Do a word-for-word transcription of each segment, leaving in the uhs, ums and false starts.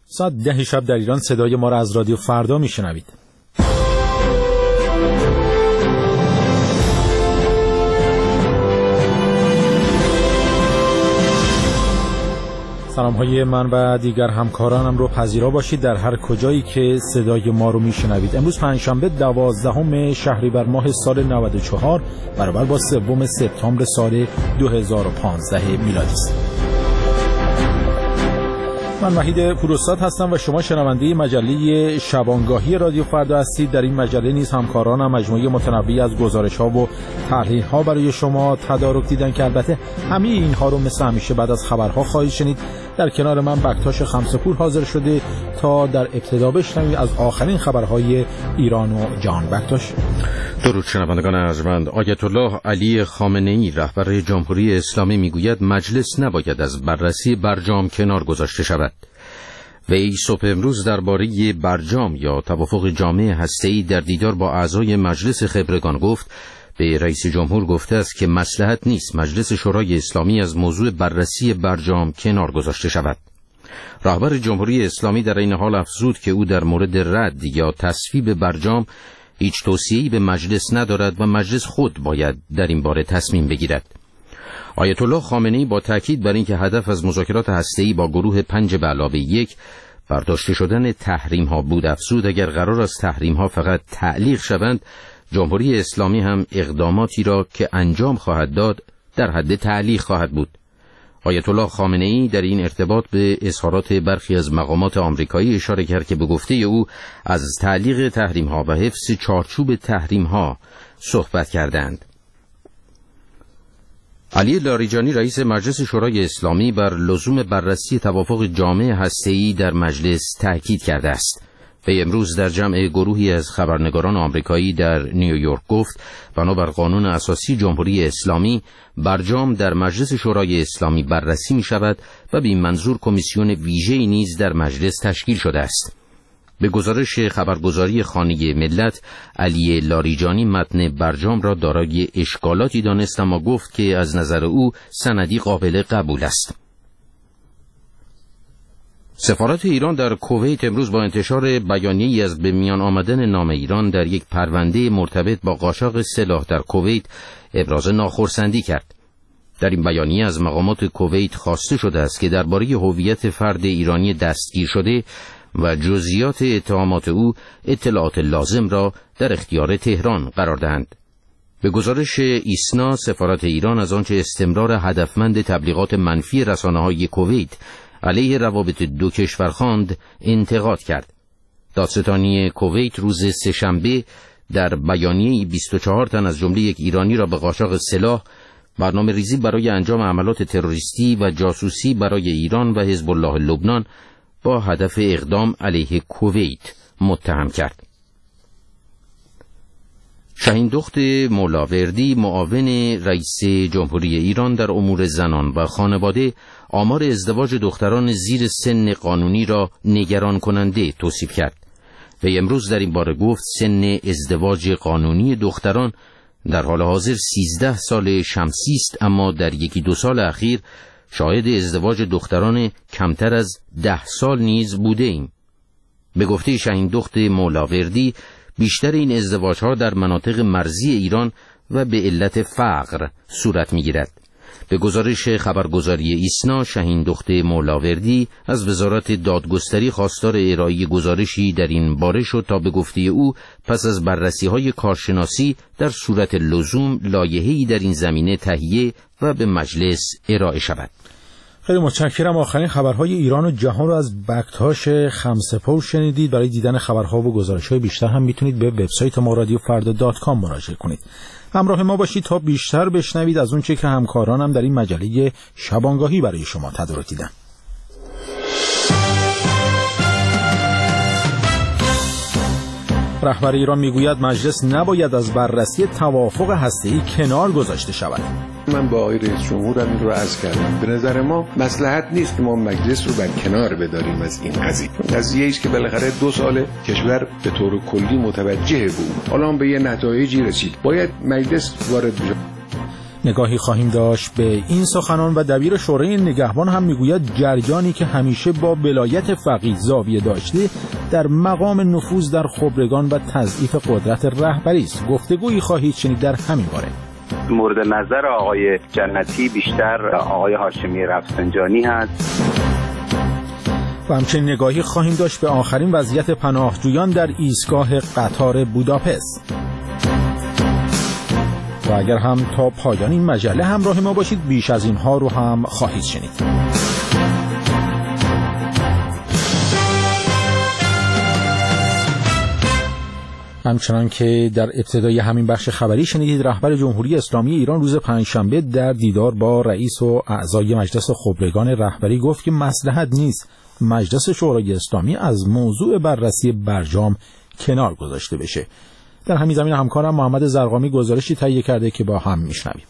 ساعت ده شب در ایران صدای ما را از رادیو فردا میشنوید. سلام های من و دیگر همکارانم رو پذیرا باشید در هر کجایی که صدای ما رو میشنوید. امروز پنجشنبه دوازدهم شهریور ماه سال نود و چهار برابر با سوم سپتامبر سال دو هزار و پانزده میلادی است. من وحید پوراستاد هستم و شما شنونده مجله شبانگاهی رادیو فردا هستید. در این مجله نیز همکارانم مجموعه متنوعی از گزارش‌ها و تحلیل‌ها برای شما تدارک دیدن که البته همه اینها رو مثل همیشه بعد از خبرها خواهید شنید. در کنار من بکتاش خمسه‌پور حاضر شده تا در ابتدا بشنوید از آخرین خبرهای ایران و جهان. بکتاش. درود شنوندگان ارجمند. آیت الله علی خامنه‌ای رهبر جمهوری اسلامی میگوید مجلس نباید از بررسی برجام کنار گذاشته شود. وی صبح امروز درباره برجام یا توافق جامع هسته‌ای در دیدار با اعضای مجلس خبرگان گفت به رئیس جمهور گفته است که مصلحت نیست مجلس شورای اسلامی از موضوع بررسی برجام کنار گذاشته شود. رهبر جمهوری اسلامی در این حال افزود که او در مورد رد یا تصویب برجام هیچ توصیه‌ای به مجلس ندارد و مجلس خود باید در این باره تصمیم بگیرد. آیت الله خامنه‌ای با تاکید بر اینکه هدف از مذاکرات هسته‌ای با گروه پنج به علاوه یک برداشته شدن تحریم‌ها بود افزود اگر قرار است تحریم‌ها فقط تعلیق شوند، جمهوری اسلامی هم اقداماتی را که انجام خواهد داد در حد تعلیق خواهد بود. آیت الله خامنه‌ای در این ارتباط به اظهارات برخی از مقامات آمریکایی اشاره کرد که به گفته او از تعلیق تحریم‌ها و حفظ چارچوب تحریم‌ها صحبت کردند. علی لاریجانی رئیس مجلس شورای اسلامی بر لزوم بررسی توافق جامع هسته‌ای در مجلس تاکید کرده است. وی امروز در جمع گروهی از خبرنگاران آمریکایی در نیویورک گفت بنابر قانون اساسی جمهوری اسلامی برجام در مجلس شورای اسلامی بررسی می شود و به این منظور کمیسیون ویژه‌ای نیز در مجلس تشکیل شده است. به گزارش خبرگزاری خانه ملت، علی لاریجانی متن برجام را دارای اشکالاتی دانست اما گفت که از نظر او سندی قابل قبول است. سفارت ایران در کویت امروز با انتشار بیانیه‌ای از به میان آمدن نام ایران در یک پرونده مرتبط با قاچاق سلاح در کویت ابراز ناخرسندی کرد. در این بیانیه از مقامات کویت خواسته شده است که درباره هویت فرد ایرانی دستگیر شده و جزئیات اتهامات او اطلاعات لازم را در اختیار تهران قرار دهند. به گزارش ایسنا سفارت ایران از آنچه استمرار هدفمند تبلیغات منفی رسانه‌های کویت علیه روابط دو کشور خواند انتقاد کرد. دادستانی کویت روز سه‌شنبه در بیانیه‌ای بیست و چهار تن از جمله یک ایرانی را به قاچاق سلاح، برنامه ریزی برای انجام عملات تروریستی و جاسوسی برای ایران و حزب الله لبنان با هدف اقدام علیه کویت متهم کرد. شاهین دخت مولاوردی معاون رئیس جمهوری ایران در امور زنان و خانواده آمار ازدواج دختران زیر سن قانونی را نگران کننده توصیف کرد. و امروز در این باره گفت سن ازدواج قانونی دختران در حال حاضر سیزده سال شمسی است اما در یکی دو سال اخیر شاهد ازدواج دختران کمتر از ده سال نیز بوده ایم. به گفته شاهین دخت مولاوردی بیشتر این ازدواج‌ها در مناطق مرزی ایران و به علت فقر صورت می‌گیرد. به گزارش خبرگزاری ایسنا شاهین دخت مولاوردی از وزارت دادگستری خواستار ارائه گزارشی در این باره شد تا به گفته او پس از بررسی‌های کارشناسی در صورت لزوم لایحه‌ای در این زمینه تهیه و به مجلس ارائه شود. خیلی متشکرم. آخرین خبرهای ایران و جهان رو از بکتاش خمسه‌پور شنیدید. برای دیدن خبرها و گزارش‌های بیشتر هم میتونید به وبسایت ما رادیو فردا دات کام مراجعه کنید. همراه ما باشید تا بیشتر بشنوید از اون چه که همکارانم در این مجله شبانگاهی برای شما تدارک دیدن. رهبر ایران میگوید مجلس نباید از بررسی توافق هسته‌ای کنار گذاشته شود. من با آقای رئیس جمهور هم این رو عرض کردم. به نظر ما مصلحت نیست که ما مجلس رو بر کنار بداریم از این قضیه. قضیه است که بالاخره دو سال کشور به طور کلی متوجه بود. حالا هم به یه نتایجی رسید. باید مجلس وارد بشه. نگاهی خواهیم داشت به این سخنان و دبیر شورای نگهبان هم میگوید جریانی که همیشه با ولایت فقیه زاویه داشته در مقام نفوذ در خبرگان و تضعیف قدرت رهبری است. گفتگویی خواهید شنید در همین باره. مورد نظر آقای جنتی بیشتر آقای هاشمی رفسنجانی هست. و همچنین نگاهی خواهیم داشت به آخرین وضعیت پناهجویان در ایستگاه قطار بوداپست. و اگر هم تا پایان این مجله همراه ما باشید بیش از اینها رو هم خواهید شنید. همچنان که در ابتدای همین بخش خبری شنیدید، رهبر جمهوری اسلامی ایران روز پنجشنبه در دیدار با رئیس و اعضای مجلس خبرگان رهبری گفت که مصلحت نیست مجلس شورای اسلامی از موضوع بررسی برجام کنار گذاشته بشه. در همین زمینه همکارم محمد زرقامی گزارشی تهیه کرده که با هم میشنویم.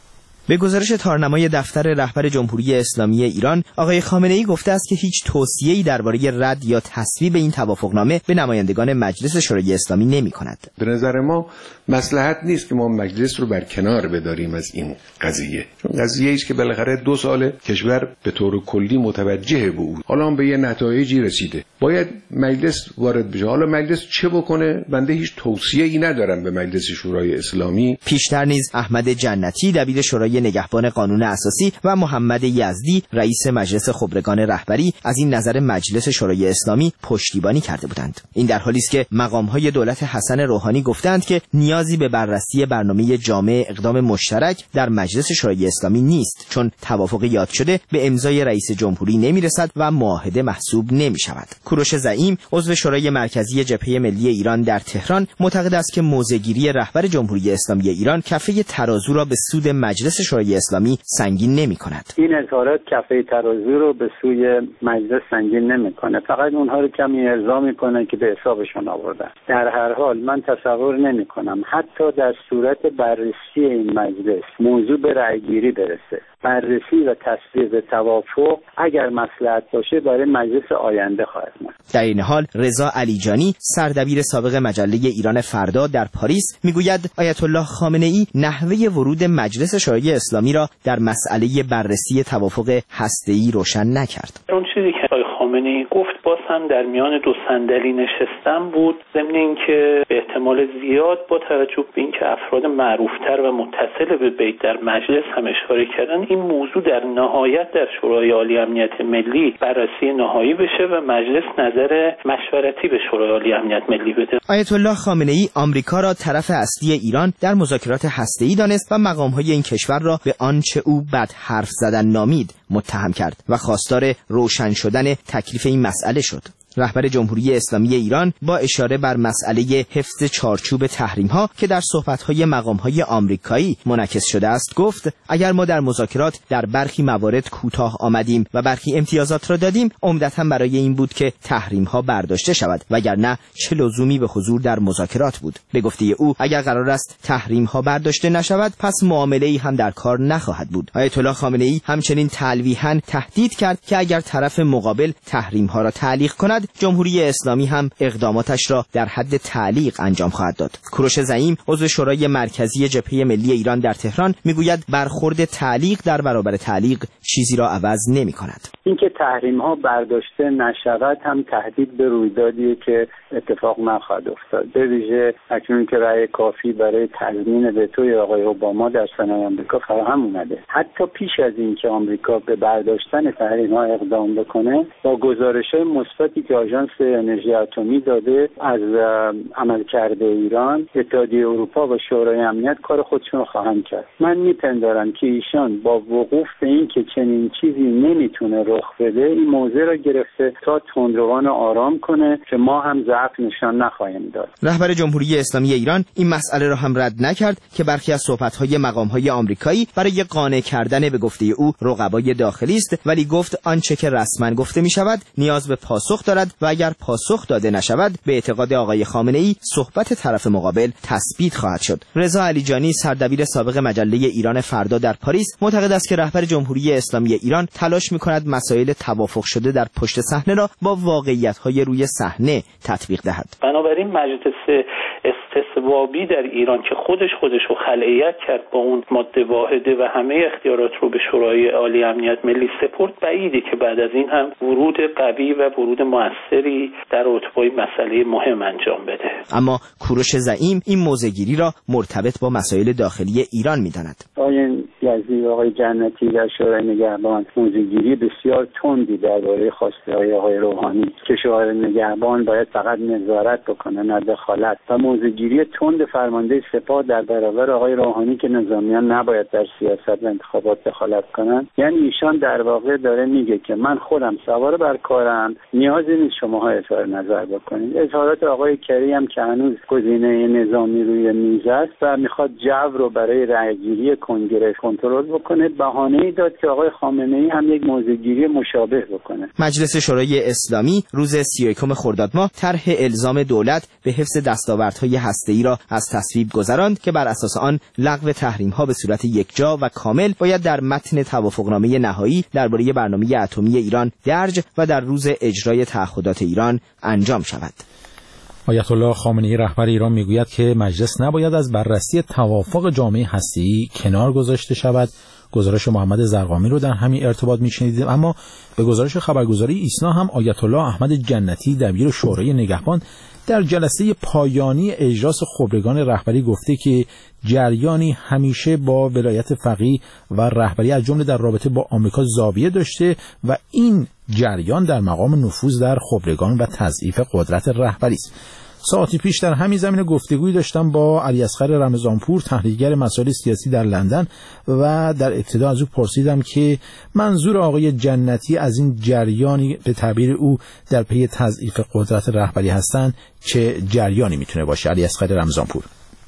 به گزارش تارنمای دفتر رهبر جمهوری اسلامی ایران، آقای خامنه‌ای گفته است که هیچ توصیه‌ای درباره رد یا تصویب این توافقنامه به نمایندگان مجلس شورای اسلامی نمی‌کند. به نظر ما مصلحت نیست که ما مجلس رو بر کنار بداریم از این قضیه، چون قضیه‌ای است که بالاخره دو سال کشور به طور کلی متوجه بود. حالا هم به یه نتایجی رسیده، باید مجلس وارد بشه. حالا مجلس چه بکنه؟ بنده هیچ توصیه‌ای ندارم به مجلس شورای اسلامی. پیشتر نیز احمد جنتی دبیر شورای نگهبان قانون اساسی و محمد یزدی رئیس مجلس خبرگان رهبری از این نظر مجلس شورای اسلامی پشتیبانی کرده بودند. این در حالی است که مقام‌های دولت حسن روحانی گفتند که نیازی به بررسی برنامه جامع اقدام مشترک در مجلس شورای اسلامی نیست، چون توافق یاد شده به امضای رئیس جمهوری نمی‌رسد و معاهده محسوب نمی‌شود. کوروش زعیم عضو شورای مرکزی جبهه ملی ایران در تهران معتقد است که موضع‌گیری رهبر جمهوری اسلامی ایران کفه ترازو را به سود مجلس شورای اسلامی سنگین نمی‌کند. این اظهارات کفه ترازو رو به سوی مجلس سنگین نمی‌کنه، فقط اونها رو کمی ارضا می‌کنه که به حسابشون آوردن. در هر حال من تصور نمی‌کنم حتی در صورت بررسی این مجلس موضوع به رأی‌گیری برسه. بررسی و تصویب توافق اگر مصلحت باشه برای مجلس آینده خواهد بود. در این حال رضا علیجانی سردبیر سابق مجله ایران فردا در پاریس میگوید آیت الله خامنه‌ای نحوه ورود مجلس شورای اسلامی را در مسئله بررسی توافق هسته‌ای روشن نکرد. اون چیزی که آقای خامنه‌ای گفت باز هم در میان دو صندلی نشستن بود، ضمن اینکه به احتمال زیاد با توجه به اینکه افراد معروفتر و متصل به بیت در مجلس هم اشاره کردن، این موضوع در نهایت در شورای عالی امنیت ملی بررسی نهایی بشه و مجلس نظر مشورتی به شورای عالی امنیت ملی بده. آیت الله خامنه‌ای آمریکا را طرف اصلی ایران در مذاکرات هسته‌ای دانست و مقام‌های این کشور را به آنچه او بد حرف زدن نامید متهم کرد و خواستار روشن شدن تکلیف این مسئله شد. رهبر جمهوری اسلامی ایران با اشاره بر مسئله حفظ چارچوب تحریم‌ها که در صحبت‌های مقام‌های آمریکایی منعکس شده است گفت اگر ما در مذاکرات در برخی موارد کوتاه آمدیم و برخی امتیازات را دادیم عمدتاً برای این بود که تحریم‌ها برداشته شود، وگرنه چه لزومی به حضور در مذاکرات بود. به گفته او اگر قرار است تحریم‌ها برداشته نشود پس معامله‌ای هم در کار نخواهد بود. آیت الله خامنه‌ای همچنین تلویحاً تهدید کرد که اگر طرف مقابل تحریم‌ها را تعلیق کند جمهوری اسلامی هم اقداماتش را در حد تعلیق انجام خواهد داد. کوروش زعیم عضو شورای مرکزی جبهه ملی ایران در تهران میگوید برخورد تعلیق در برابر تعلیق چیزی را عوض نمی‌کند. اینکه تحریم ها برداشته نشود هم تهدید به رویدادیه که اتفاق نخواهد افتاد. به ویژه اکنون که رأی کافی برای تضمین وتوی آقای اوباما در سنای آمریکا فراهم اومده. حتی پیش از اینکه آمریکا به برداشتن تحریم ها اقدام بکنه با گزارش‌های مثبتی که آژانس انرژی اتمی داده از عملکرد ایران، اتحادیه اروپا و شورای امنیت کار خودشون رو خواهند کرد. من میپندارم که ایشان با وقوف به این که چنین چیزی نمیتونه رخ بده این موضوع را گرفته تا تندروان آرام کنه که ما هم ضعف نشان نخواهیم داد. رهبر جمهوری اسلامی ایران این مسئله را هم رد نکرد که برخی از صحبت‌های مقام‌های آمریکایی برای قانع کردن به گفته او رقبای داخلی است، ولی گفت آنچه که رسما گفته می‌شود نیاز به پاسخ دارد و اگر پاسخ داده نشود به اعتقاد آقای خامنه‌ای صحبت طرف مقابل تثبیت خواهد شد. رضا علیجانی سردبیر سابق مجله ایران فردا در پاریس معتقد است که رهبر جمهوری اسلامی ایران تلاش می‌کند مسائل توافق شده در پشت صحنه را با واقعیت‌های روی صحنه تطبیق دهد. بنابراین مجلس استصوابی در ایران که خودش خودش رو خلأیت کرد با اون ماده واحده و همه اختیارات رو به شورای عالی امنیت ملی سپرد، بعیده که بعد از این هم ورود قوی و ورود موثری در رابطه با این مسئله مهم انجام بده. اما کوروش زعیم این موضع‌گیری را مرتبط با مسائل داخلی ایران می‌داند. آقای یزدی و آقای جنتی در شورای نگهبان موضع‌گیری بسیار تندی درباره خواسته‌های آقای روحانی که شورای نگهبان باید فقط نظارت بکنه نه دخالت، و موضع‌گیری تند فرمانده سپاه در برابر آقای روحانی که نظامیان نباید در سیاست و انتخابات دخالت کنن. یعنی ایشان در واقع داره میگه که من خودم سوار بر کارم، نیازی نیست شماها اظهار نظر بکنید. اظهارات آقای کری هم که هنوز گزینه نظامی روی میز است و میخواد جو رو برای رأیگیری کنگره کنترل بکنه، بهانه‌ای داد که آقای خامنه‌ای هم یک موضع‌گیری مشابه بکنه. مجلس شورای اسلامی روز سی و یکم خرداد ماه طرح الزام دولت به حفظ دستاوردهای هسته‌ای را از تصویب گذراند که بر اساس آن لغو تحریم‌ها به صورت یکجا و کامل باید در متن توافقنامه نهایی درباره برنامه اتمی ایران درج و در روز اجرای تعهدات ایران انجام شود. آیت الله خامنه‌ای رهبر ایران میگوید که مجلس نباید از بررسی توافق جامعه هسته‌ای کنار گذاشته شود. گزارش محمد زرقامی رو در همین ارتباط میشنیدیم. اما به گزارش خبرگزاری ایسنا هم آیت الله احمد جنتی دبیر شورای نگهبان در جلسه پایانی اجلاس خبرگان رهبری گفته که جریانی همیشه با ولایت فقیه و رهبری از جمله در رابطه با آمریکا زاویه داشته و این جریان در مقام نفوذ در خبرگان و تضعیف قدرت رهبری است. ساعتی پیش در همین زمینه گفتگویی داشتم با علیاصغر رمضانپور، تحلیلگر مسائل سیاسی در لندن، و در ابتدا از او پرسیدم که منظور آقای جنتی از این جریانی به تعبیر او در پی تضعیف قدرت رهبری هستند چه جریانی میتونه باشه. علیاصغر رمضانپور: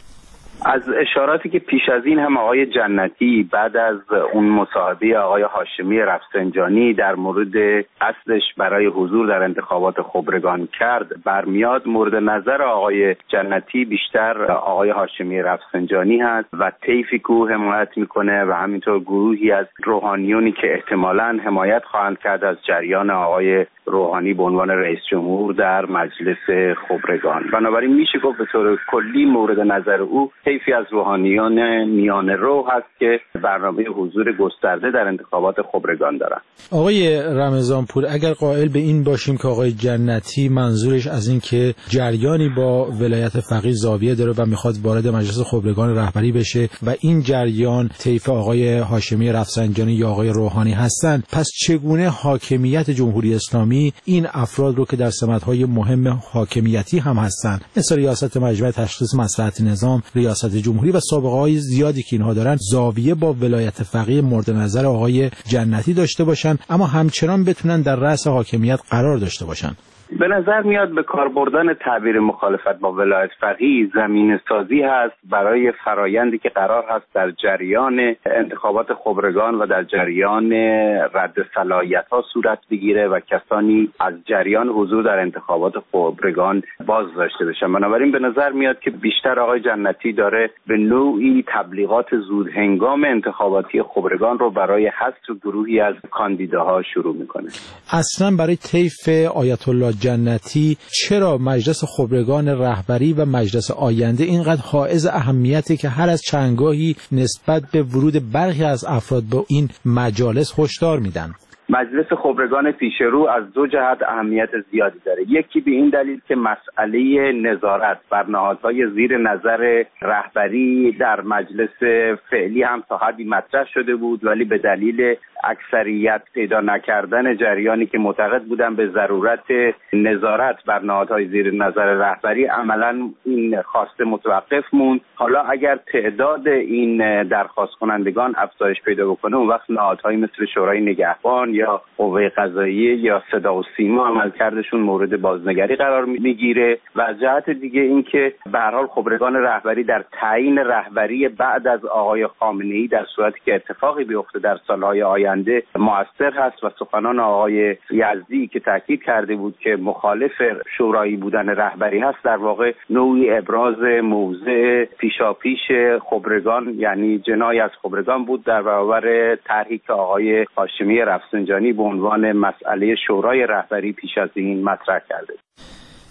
از اشاراتی که پیش از این هم آقای جنتی بعد از اون مصاحبه آقای هاشمی رفسنجانی در مورد قصدش برای حضور در انتخابات خبرگان کرد برمیاد، مورد نظر آقای جنتی بیشتر آقای هاشمی رفسنجانی هست و طیفی که حمایت میکنه و همینطور گروهی از روحانیونی که احتمالاً حمایت خواهند کرد از جریان آقای روحانی به عنوان رئیس جمهور در مجلس خبرگان. بنابراین میشه گفت به طور کلی مورد نظر او طیفی از روحانیان میانه رو هست که برنامه حضور گسترده در انتخابات خبرگان دارن. آقای رمضانپور، اگر قائل به این باشیم که آقای جنتی منظورش از این که جریانی با ولایت فقیه زاویه داره و میخواد وارد مجلس خبرگان رهبری بشه و این جریان طیف آقای هاشمی رفسنجانی یا آقای روحانی هستن، پس چگونه حاکمیت جمهوری اسلامی این افراد رو که در سمت‌های مهم حاکمیتی هم هستن، مثل ریاست مجمع تشخیص مصلحت نظام، ریاست جمهوری و سابقه‌های زیادی که اینها دارن، زاویه با ولایت فقیه مورد نظر آقای جنتی داشته باشن اما همچنان بتونن در رأس حاکمیت قرار داشته باشن؟ به نظر میاد به کار بردن تعبیر مخالفت با ولایت فقیه زمینه سازی هست برای فرایندی که قرار هست در جریان انتخابات خبرگان و در جریان رد صلاحیت‌ها صورت بگیره و کسانی از جریان حضور در انتخابات خبرگان باز داشته بشن. بنابراین به نظر میاد که بیشتر آقای جنتی داره به نوعی تبلیغات زود هنگام انتخاباتی خبرگان رو برای حذف گروهی از کاندیداها شروع میکنه. اصلا برای طیف آیت الله جنتی چرا مجلس خبرگان رهبری و مجلس آینده اینقدر حائز اهمیته که هر از چندگاهی نسبت به ورود برخی از افراد به این مجالس هشدار میدن؟ مجلس خبرگان پیشرو از دو جهت اهمیت زیادی داره. یکی به این دلیل که مسئله نظارت بر نهادهای زیر نظر رهبری در مجلس فعلی هم تا حدی مطرح شده بود، ولی به دلیل اکثریت پیدا نکردن جریانی که معتقد بودن به ضرورت نظارت بر نهادهای زیر نظر رهبری، عملاً این خواسته متوقف موند. حالا اگر تعداد این درخواست کنندگان افزایش پیدا بکنه، اون وقت نهادهایی مثل شورای نگهبان یا قوه قضاییه یا صدا و سیما عملکردشون مورد بازنگری قرار میگیره. و از جهت دیگه این که به هر حال خبرگان رهبری در تعیین رهبری بعد از آقای خامنه‌ای در صورتی که اتفاقی بیفته در سالهای آینده مؤثر هست و سخنان آقای یزدی که تاکید کرده بود که مخالف شورایی بودن رهبری هست، در واقع نوعی ابراز موضع پیشاپیش خبرگان، یعنی جنای از خبرگان بود در برابر طرحی که آقای هاشمی رفسنجانی به عنوان مسئله شورای رهبری پیش از این مطرح کرده.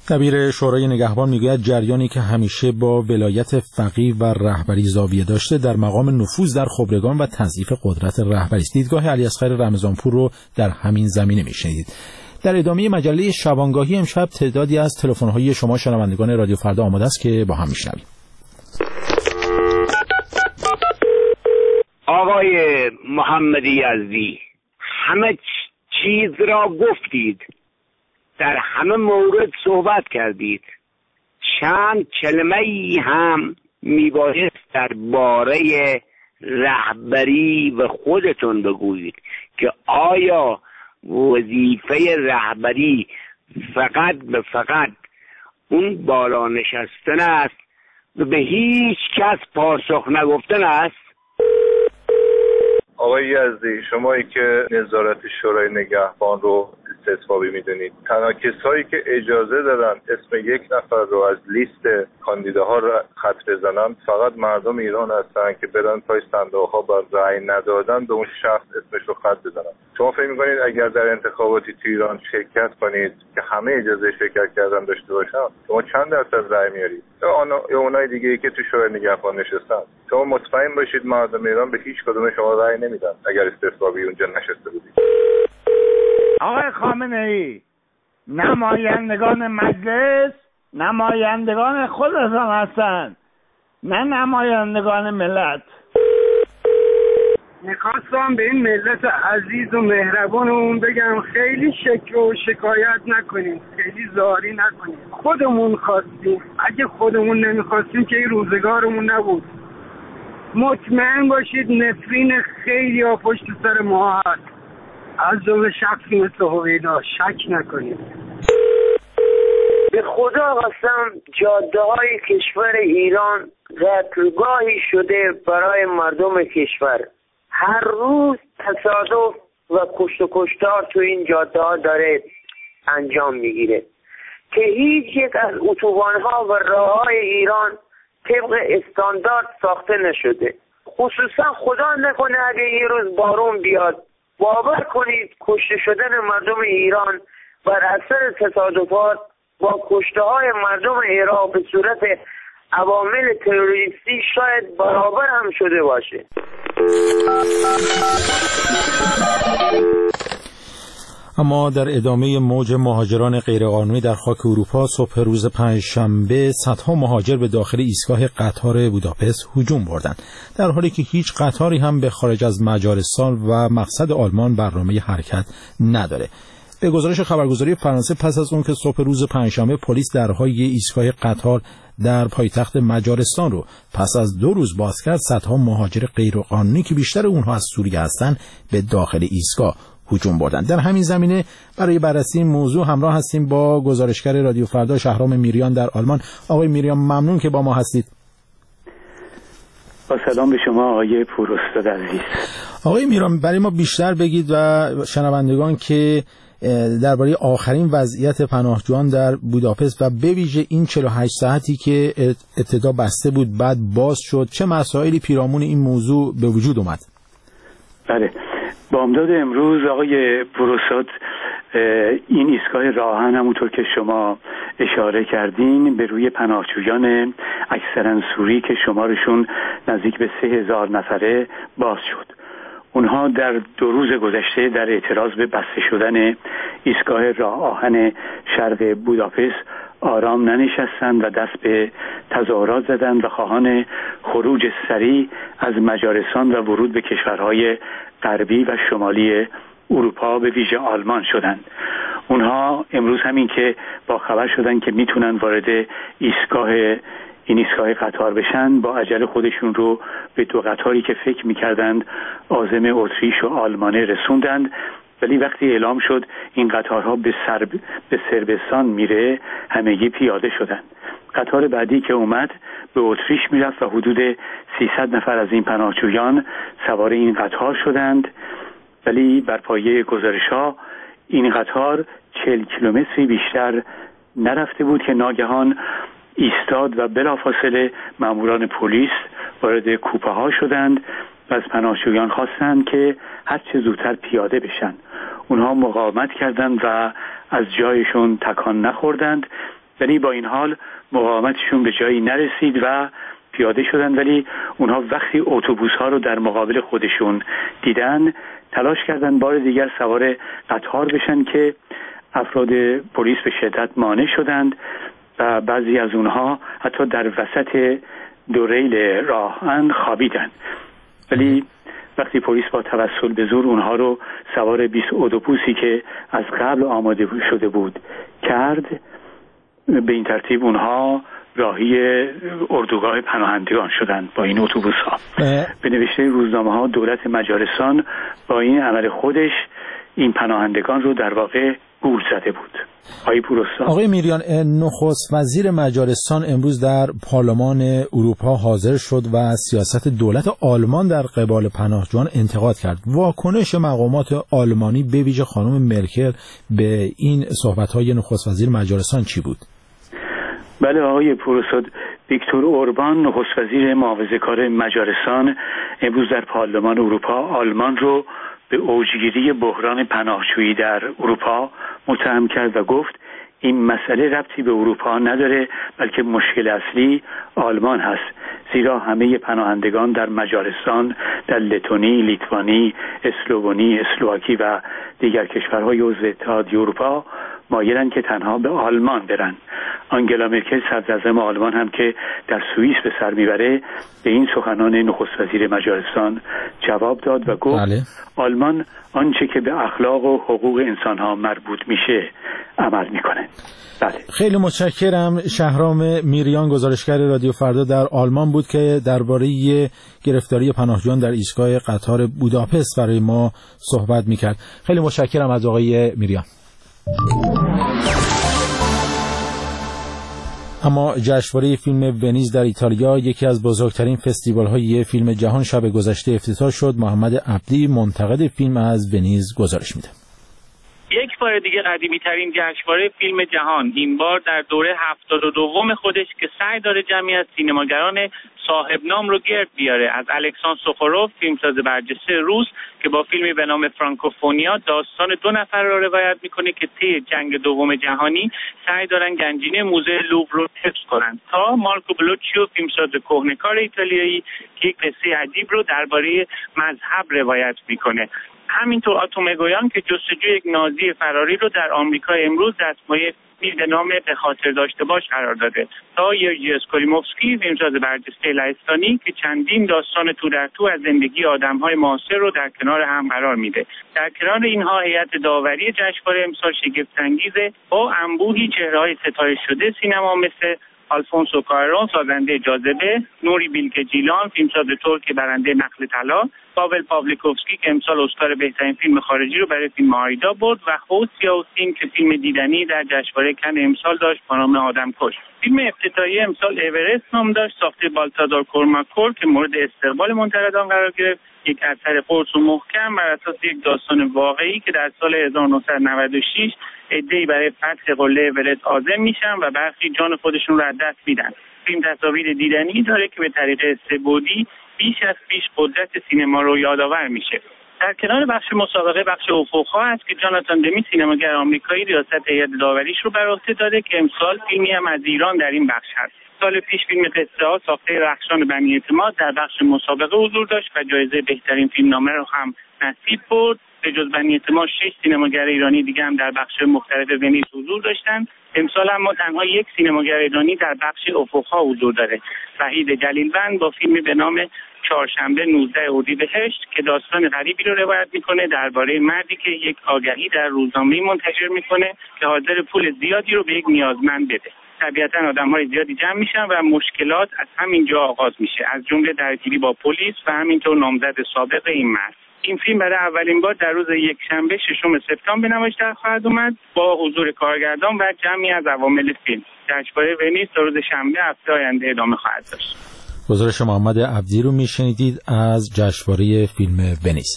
دبیر شورای نگهبان میگوید جریانی که همیشه با ولایت فقیه و رهبری زاویه داشته در مقام نفوذ در خبرگان و تضعیف قدرت رهبری است. دیدگاه علیاصغر رمضانپور رو در همین زمینه میشنیدید. در ادامه مجله شبانگاهی امشب تعدادی از تلفن‌های شما شنوندگان رادیو فردا آماده است که با هم میشنویم. آقای محمد یزدی، همه چیز را گفتید، در همه مورد صحبت کردید. چند کلمه ای هم میبایست در باره رهبری و خودتون بگویید که آیا وظیفه رهبری فقط به فقط اون بالا نشستن است و به هیچ کس پاسخ نگفتن است؟ آقای یزدی، شمایی که نظارت شورای نگهبان رو استثبابی میدونید، تنها کسایی که اجازه دادن اسم یک نفر رو از لیست کاندیداها رو خط بزنن فقط مردم ایران هستن که برن پای صندوق‌ها با رأی ندادن به اون شخص اسمش رو خط بزنن. شما فکر می‌کنید اگر در انتخاباتی تو ایران شرکت کنید که همه اجازه شرکت کردن داشته باشن، شما چند درصد رأی میارید؟ یا اونای دیگه‌ای که تو شورای نگهبان نشستن، شما مطمئن باشید مردم ایران به هیچ کدوم شما رأی نمیدن اگر استثبابی اونجا نشسته بودید. آقای خامنه‌ای، نمایندگان مجلس نمایندگان خودتان هستند، نه نمایندگان ملت. میخواستم به این ملت عزیز و مهربانمون بگم خیلی شکر و شکایت نکنیم، خیلی زاری نکنیم. خودمون خواستیم، اگه خودمون نمیخواستیم که این روزگارمون نبود. مطمئن باشید نفرین خیلی ها پشت سر ما هست، از جمله شخصی مثل هویدا، شک نکنید. به خدا قسم جاده های کشور ایران قتلگاهی شده برای مردم کشور. هر روز تصادف و کشت و کشتار تو این جاده ها داره انجام میگیره که هیچ یک از اتوبان ها و راه های ایران طبق استاندارد ساخته نشده. خصوصا خدا نکنه اگه یه روز بارون بیاد، باور کنید کشته شدن مردم ایران بر اثر تصادفات با کشته های مردم عراق به صورت عوامل تروریستی شاید برابر هم شده باشه. اما در ادامه موج مهاجران غیرقانونی در خاک اروپا، صبح روز پنجشنبه صدها مهاجر به داخل ایستگاه قطار بوداپست هجوم بردند، در حالی که هیچ قطاری هم به خارج از مجارستان و مقصد آلمان برنامه حرکت نداره. به گزارش خبرگزاری فرانسه، پس از اون که صبح روز پنجشنبه پلیس درهای ایستگاه قطار در پایتخت مجارستان رو پس از دو روز باز کرد، صدها مهاجر غیرقانونی که بیشتر اونها از سوریه هستند به داخل ایستگاه هجوم بردند. در همین زمینه برای بررسی این موضوع همراه هستیم با گزارشگر رادیو فردا شهرام میریان در آلمان. آقای میریان، ممنون که با ما هستید. با سلام به شما آقای پوراستاد عزیز. آقای میریان، برای ما بیشتر بگید و شنوندگان که درباره آخرین وضعیت پناهجویان در بوداپست و به ویژه این چهل و هشت ساعتی که ابتدا بسته بود بعد باز شد، چه مسائلی پیرامون این موضوع به وجود اومد؟ بله، بامداد امروز آقای پوراستاد این ایستگاه راهن همونطور که شما اشاره کردین به روی پناهجویان اکثرا سوری که شمارشون نزدیک به سه هزار نفره باز شد. اونها در دو روز گذشته در اعتراض به بسته شدن ایستگاه راه آهن شرق بوداپست آرام ننشستند و دست به تظاهرات زدند و خواهان خروج سریع از مجارستان و ورود به کشورهای غربی و شمالی اروپا به ویژه آلمان شدند. اونها امروز همین که با خبر شدن که میتونن وارد ایستگاه این ایستگاه قطار بشن، با عجله خودشون رو به دو قطاری که فکر میکردند عازم اتریش و آلمانه رسوندند، ولی وقتی اعلام شد این قطارها به سرب... به صربستان میره، همگی پیاده شدند. قطار بعدی که اومد به اتریش میرفت و حدود سیصد نفر از این پناهجویان سوار این قطار شدند، ولی بر پایه گزارش‌ها این قطار چهل کیلومتری بیشتر نرفته بود که ناگهان ایستاد و بلافاصله ماموران پلیس وارد کوپه ها شدند و از پناهجویان خواستند که هر چه زودتر پیاده بشن. اونها مقاومت کردند و از جایشون تکان نخوردند، ولی با این حال مقاومتشون به جایی نرسید و پیاده شدن. ولی اونها وقتی اتوبوس ها رو در مقابل خودشون دیدن تلاش کردن بار دیگر سوار قطار بشن که افراد پلیس به شدت مانع شدند و بعضی از اونها حتی در وسط دو ریل راهن خوابیدن. ولی وقتی پلیس با توسل به زور اونها رو سوار بیست اتوبوسی که از قبل آماده شده بود کرد، به این ترتیب اونها راهی اردوگاه پناهندگان شدند با این اتوبوس ها. به نوشته روزنامه ها دولت مجارستان با این عمل خودش این پناهندگان رو در واقع گول زده بود. آقای پوروسا. آقای میریان، نخست وزیر مجارستان امروز در پارلمان اروپا حاضر شد و سیاست دولت آلمان در قبال پناهجویان انتقاد کرد. واکنش مقامات آلمانی به ویژه خانم مرکل به این صحبت‌های نخست وزیر مجارستان چی بود؟ بله آقای پوروساد، ویکتور اوربان نخست وزیر محافظه‌کار مجارستان امروز در پارلمان اروپا آلمان رو به اوجگیری بحران پناهجویی در اروپا متهم کرد و گفت این مسئله ربطی به اروپا نداره، بلکه مشکل اصلی آلمان هست، زیرا همه پناهندگان در مجارستان، در لتونی، لیتوانی، اسلوونی، اسلواکی و دیگر کشورهای عضو اتحادیه اروپا مایلن که تنها به آلمان برن. آنگلا مرکل صدراعظم آلمان هم که در سوئیس به سر میبره به این سخنان نخست وزیر مجارستان جواب داد و گفت بله. آلمان آنچه که به اخلاق و حقوق انسانها مربوط میشه عمل میکنه. بله. خیلی متشکرم. شهرام میریان گزارشگر رادیو فردا در آلمان بود که درباره گرفتاری پناهجویان در ایستگاه قطار بوداپست برای ما صحبت میکرد. خیلی متشکرم از آقای میریان. اما جشنواره فیلم ونیز در ایتالیا، یکی از بزرگترین فستیوال‌های فیلم جهان، شب گذشته افتتاح شد. محمد عبدی منتقد فیلم از ونیز گزارش میده. یک بار دیگه قدیمی ترین جشنواره فیلم جهان، این بار در دوره هفتاد و دوم خودش که سعی داره جمعی از سینماگران صاحب نام رو گرد بیاره، از الکساندر سوخوروف فیلمساز برجسته روس که با فیلمی به نام فرانکوفونیا داستان دو نفر را روایت میکنه که طی جنگ دوم جهانی سعی دارن گنجینه موزه لوور رو حفظ کنن، تا مارکو بلوچیو فیلمساز کهنه‌کار ایتالیایی که یک قصه عجیب رو درباره مذهب روایت میکنه. همینطور آتومگویان که جستجوی یک نازی فراری رو در آمریکای امروز دستمایه به نام به خاطر داشته باش قرار داده، تا یوری اسکوریموفسکی فیلمساز برجسته لهستانی که چندین داستان تو در تو از زندگی آدم‌های معاصر رو در کنار هم قرار میده. در کنار اینها هیئت داوری جشنواره امسال شگفت‌انگیزه با انبوهی چهره‌های ستایش شده سینما مثل آلفونسو کارون سازنده جاذبه، نوری بیلکجیلان فیلمساز ترک برنده نخل طلا، پاول پاولیکوفسکی که امسال اسکار بهترین فیلم خارجی رو برای فیلم آیدا برد و خوست سیاوسین که فیلم دیدنی در جشنواره کن امسال داشت با نام آدمکش. فیلم افتتاحیه امسال اورست نام داشت، ساخته بالتازار کورماکور که مورد استقبال منتقدان قرار گرفت. یک اثر قرص و محکم بر اساس یک داستان واقعی که در سال هزار و نهصد و نود و شش عده‌ای برای فتح قله اورست عازم میشن و برخی جان خودشون رو از دست میدن. فیلم تصاویر دیدنی داره که به طریق سه‌بعدی بیش از پیش قدرت سینما رو یادآور میشه. در کنار بخش مسابقه بخش افق‌ها هست که جاناتان دمی سینماگر آمریکایی ریاست هیئت داوریش رو بر عهده داده که امسال فیلمی هم از ایران در این بخش هست. سال پیش فیلم قصه ها ساخته رخشان بنی اعتماد در بخش مسابقه حضور داشت و جایزه بهترین فیلمنامه رو هم نصیب برد. به جز بنی اعتماد شش سینماگر ایرانی دیگه هم در بخش مختلف ونیز حضور داشتند. امسال هم ما تنها یک سینماگر ایرانی در بخش افق‌ها حضور داره، وحید جلیلوند با فیلمی به نام چهارشنبه نوزده اردیبهشت که داستان غریبی رو روایت میکنه درباره مردی که یک آگهی در روزنامه‌ای منتشر میکنه که حاضر پول زیادی رو به یک نیازمند بده. طبیعتاً آدم‌های زیادی جمع میشن و مشکلات از همینجا آغاز میشه، از جمله درگیری با پلیس و همینطور نامزد سابق این مرد. این فیلم برای اولین بار در روز یکشنبه ششم سپتامبر به نمایش در خواهد اومد با حضور کارگردان و جمعی از عوامل فیلم. جشنواره ونیز تا روز شنبه هفته آینده ادامه خواهد داشت. گزارش محمد عبدی رو میشنیدید از جشنواره فیلم ونیز.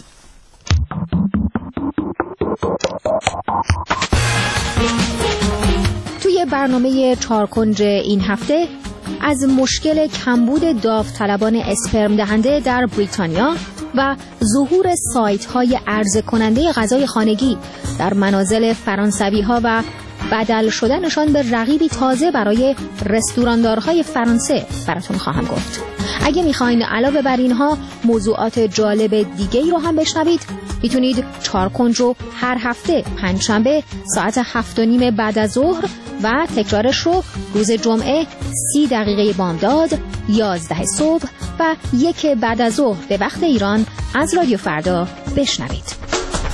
توی برنامه چهارکنج این هفته از مشکل کمبود داوطلبان اسپرم دهنده در بریتانیا و ظهور سایت‌های عرضه کننده غذای خانگی در منازل فرانسوی‌ها و بدل شدنشان به رقیبی تازه برای رستوراندارهای فرانسه براتون خواهم گفت. اگه میخواین علاوه بر اینها موضوعات جالب دیگه ای رو هم بشنوید، میتونید چارکنج رو هر هفته پنجشنبه ساعت هفت و نیم بعد از ظهر و تکرارش رو روز جمعه سی دقیقه بامداد، یازده صبح و یک بعد از ظهر به وقت ایران از رادیو فردا بشنوید.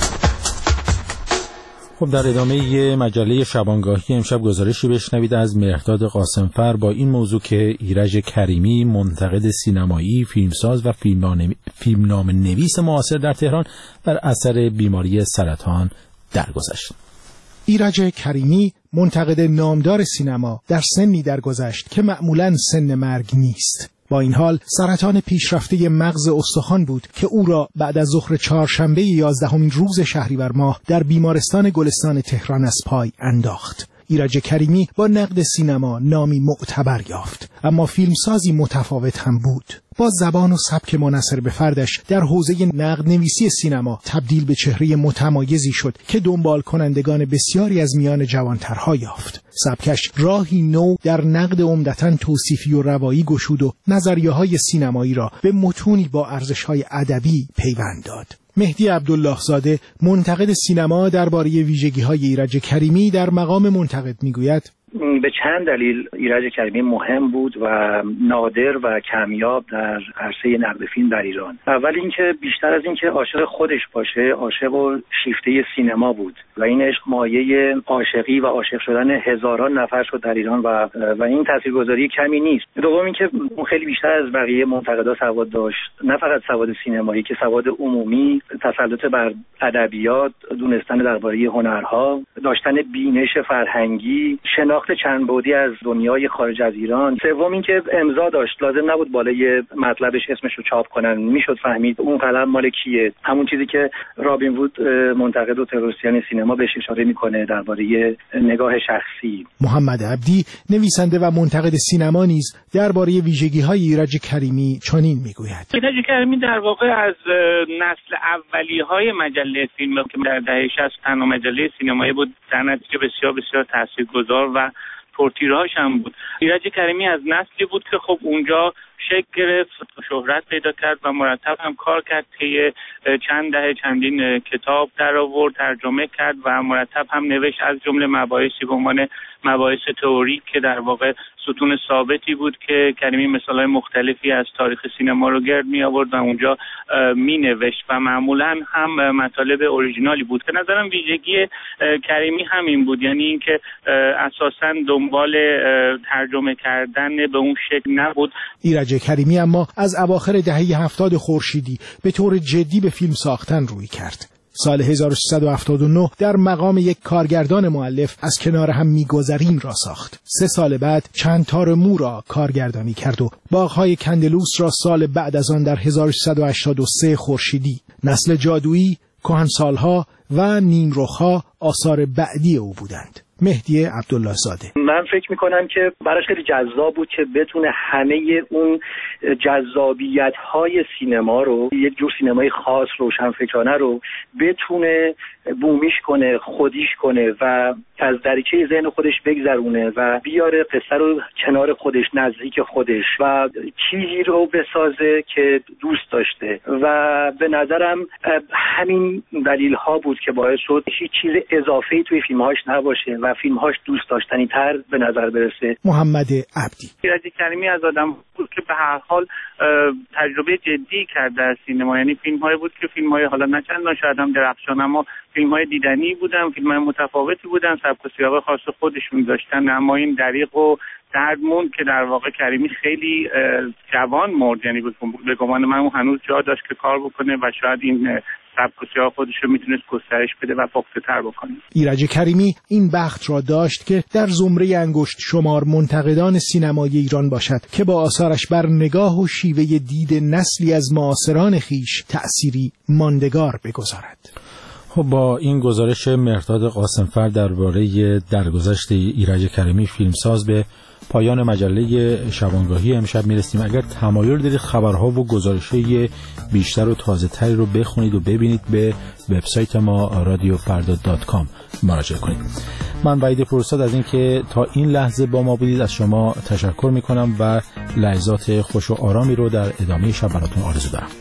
خب در ادامه مجله شبانگاهی امشب گزارشی بشنوید از مهرداد قاسمفر با این موضوع که ایرج کریمی، منتقد سینمایی، فیلمساز و فیلمنامه نویس معاصر در تهران بر اثر بیماری سرطان درگذشت. ایرج کریمی، منتقد نامدار سینما، در سنی درگذشت که معمولاً سن مرگ نیست. با این حال سرطان پیشرفته مغز استخوان بود که او را بعد از ظهر چهارشنبه یازدهمین روز شهریور ماه در بیمارستان گلستان تهران از پای انداخت. ایرج کریمی با نقد سینما نامی معتبر یافت، اما فیلمسازی متفاوت هم بود. با زبان و سبک منحصر به فردش در حوزه نقد نویسی سینما تبدیل به چهره متمایزی شد که دنبال کنندگان بسیاری از میان جوانترها یافت. سبکش راهی نو در نقد عمدتاً توصیفی و روایی گشود و نظریه‌های سینمایی را به متونی با ارزش‌های ادبی پیوند داد. مهدی عبدالله زاده، منتقد سینما، درباره ویژگی‌های ایرج کریمی در مقام منتقد میگوید: به چند دلیل ایرج کریمی مهم بود و نادر و کمیاب در عرصه نقد فیلم در ایران. اول اینکه بیشتر از اینکه عاشق خودش باشه، عاشق و شیفته سینما بود و این عشق مایه عاشقی و عاشق شدن هزاران نفر شد در ایران و و این تاثیرگذاری کمی نیست. دوم اینکه اون خیلی بیشتر از بقیه منتقدا سواد داشت، نه فقط سواد سینمایی که سواد عمومی، تسلط بر ادبیات، دونستن درباره هنرها، داشتن بینش فرهنگی، شناخت چند بعدی از دنیای خارج از ایران. سوم اینکه امضا داشت، لازم نبود بالای مطلبش اسمش رو چاپ کنن، میشد فهمید اون قلم مال کیه. همون چیزی که رابین وود، منتقد و تروریستیان سینما، بهش اشاره میکنه درباره نگاه شخصی. محمد عبدی، نویسنده و منتقد سینما، نیز درباره ویژگی‌های ایرج کریمی چنین میگوید: ایرج کریمی در واقع از نسل اولیه‌های مجله فیلم که در دهه شصت تنها مجله سینمایی بود، در نتیجه بسیار بسیار تاثیرگذار و پرتیراژ هم بود. ایرج کریمی از نسلی بود که خب اونجا شکل گرفت، شهرت پیدا کرد و مرتب هم کار کرد که چند دهه چندین کتاب در آورد، ترجمه کرد و مرتب هم نوشت، از جمله مباحثی به عنوان مباحث تئوریک که در واقع ستون ثابتی بود که کریمی مثالهای مختلفی از تاریخ سینما رو گرد می آورد و اونجا می نوشت و معمولا هم مطالب اوریجینالی بود. به نظرم ویژگی کریمی همین بود، یعنی اینکه اساساً دنبال ترجمه کردن به اون شکل نبود. ایرج کریمی اما از اواخر دهه هفتاد خورشیدی به طور جدی به فیلم ساختن روی کرد. سال هزار و سیصد و هفتاد و نه در مقام یک کارگردان مؤلف از کنار هم میگذریم را ساخت. سه سال بعد چند تار مو را کارگردانی کرد و باغ‌های کندلوس را سال بعد از آن در هزار و سیصد و هشتاد و سه خورشیدی. نسل جادویی، کهنسال‌ها و نیمرخ‌ها آثار بعدی او بودند. مهدی عبدالله زاده: من فکر میکنم که براش خیلی جذاب بود که بتونه همه اون جذابیت‌های سینما رو، یک جور سینمای خاص روشنفکرانه رو بتونه بومیش کنه، خودیش کنه و از دریچه ذهن خودش بگذرونه و بیاره قصه رو کنار خودش، نزدیک خودش و چیزی رو بسازه که دوست داشته و به نظرم همین دلیل‌ها بود که باعث شد هیچ چیز اضافه‌ای توی فیلم‌هاش نباشه و فیلم‌هاش دوست داشتنی تر به نظر برسه. محمد عبدی: ایرج کریمی از آدم بود که به هر حال تجربه جدی کرد در سینما، یعنی فیلم‌هایی بود که فیلم‌های حالا نه چندان شاید هم درخشان، اما فیلم‌های دیدنی بودن، فیلم‌های متفاوتی بودن، سبک و سیاق خاص خودشون داشتن. اما این دریغ و درد موند که در واقع کریمی خیلی جوان مرد، یعنی به گمان من اون هنوز جا داشت که کار بکنه و شاید این سبک و سیاق خودش رو میتونست گسترش بده و پخته‌تر بکنه. ایرج کریمی این بخت را داشت که در زمره انگشت شمار منتقدان سینمای ایران باشد که با آثارش بر نگاه و شیوه دید نسلی از معاصران خیش تأثیری ماندگار بگذارد. خب با این گزارش مهرداد قاسمفر درباره درگذشت ایرج کریمی فیلمساز به پایان مجله شبانگاهی امشب میرسیم. اگر تمایل دارید خبرها و گزارش‌های بیشتر و تازه‌تری رو بخونید و ببینید به وبسایت ما رادیو فردا دات کام مراجعه کنید. من وحید فرستاد از اینکه تا این لحظه با ما بودید از شما تشکر میکنم و لحظات خوش و آرامی رو در ادامه شب براتون آرزو دارم.